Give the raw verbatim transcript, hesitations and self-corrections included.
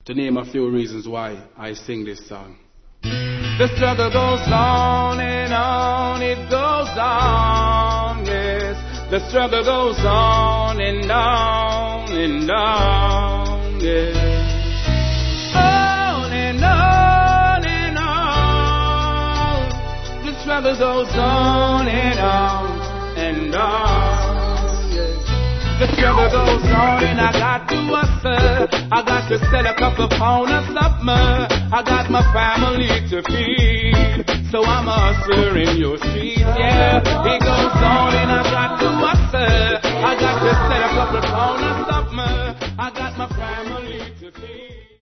to name a few reasons why I sing this song. The struggle goes on and on, it goes on, yes. The struggle goes on and on and on, yes. On and on and on. The struggle goes on and on and on, yes. The struggle goes on and I got to hustle. I got to sell a couple pounds of something. I got my family to feed, so I'm a hustler in your street.